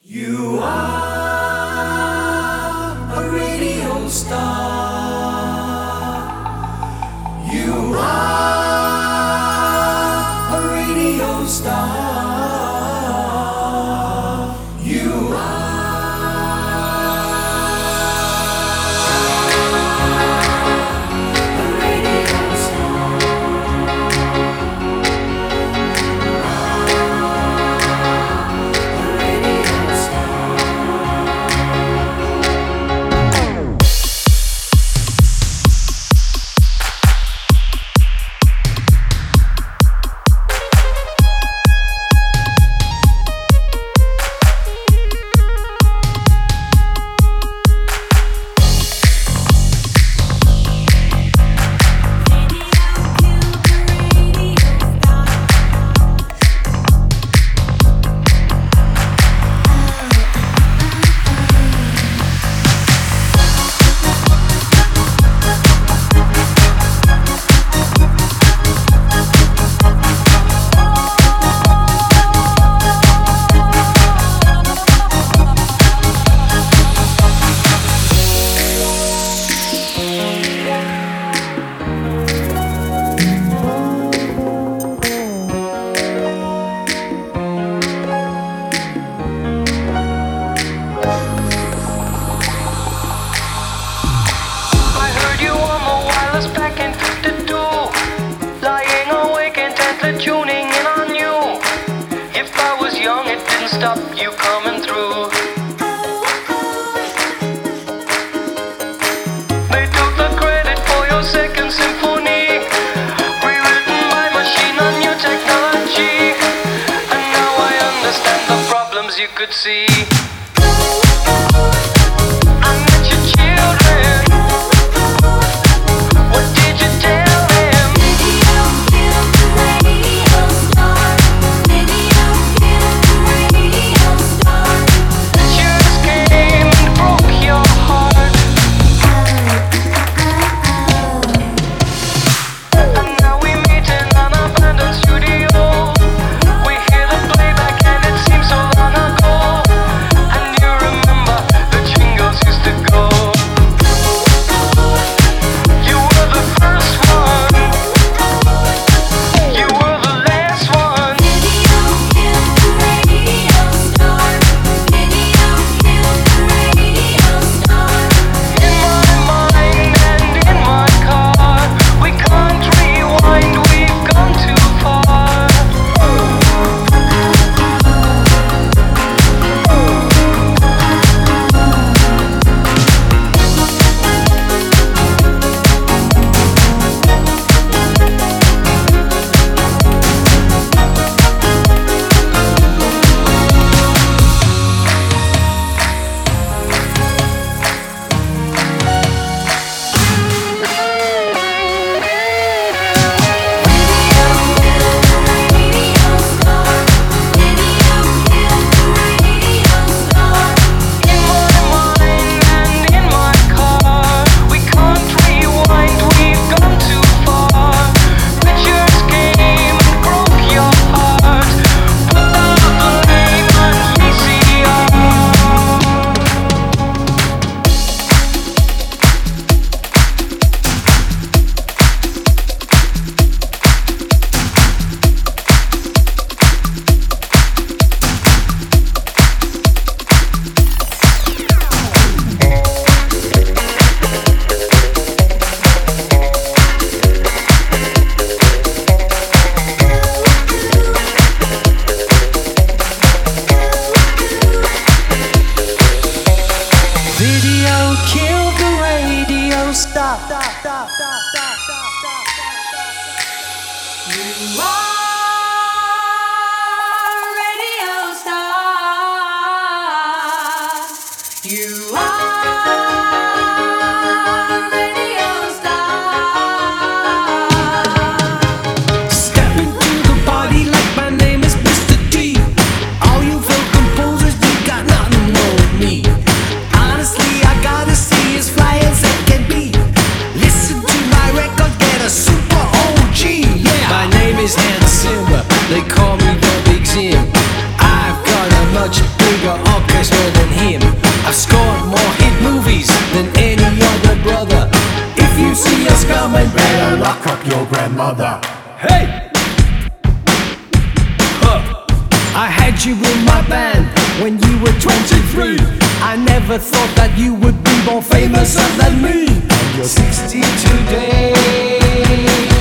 You are a radio star. You are a radio star. You are a radio star. A radio star. I heard you on the wireless back in 52, lying awake intently tuning in on you. If I was young, it didn't stop you coming through. They took the credit for your second symphony, rewritten by machine on new technology. And now I understand the problems you could see. I met your children. What did you tell them? Radio killed the radio star. Radio killed the radio star. That yours came and broke your heart. And now we meet in an abandoned studio. We hear the playback and it seems so long ago. And you remember the jingles used to go. You were the first one. You were the last one. Radio killed the radio star. Radio killed the radio star. In my mind and in my car, we can't rewind, we've gone too far. Radio star. Radio killed the radio star. In my mind and in my car, we can't rewind, we've gone too far. Pictures came and broke your heart. Put the blame on VCR. Video killed the radio star. You are radio star. You are radio star. Step into the party like my name is Mr. T. All you folk composers, you got nothing on me. Honestly, I gotta see as fly as it can be. Listen to my record, get a super OG. Yeah, my name is Hans Zimmer. They call me the Big Zim. I've got a much bigger orchestra faster than him. I've scored more hit movies than any other brother. If you see us coming, better lock up your grandmother. Hey! I had you in my band when you were 23. I never thought that you would be more famous than me. And you're 60 today.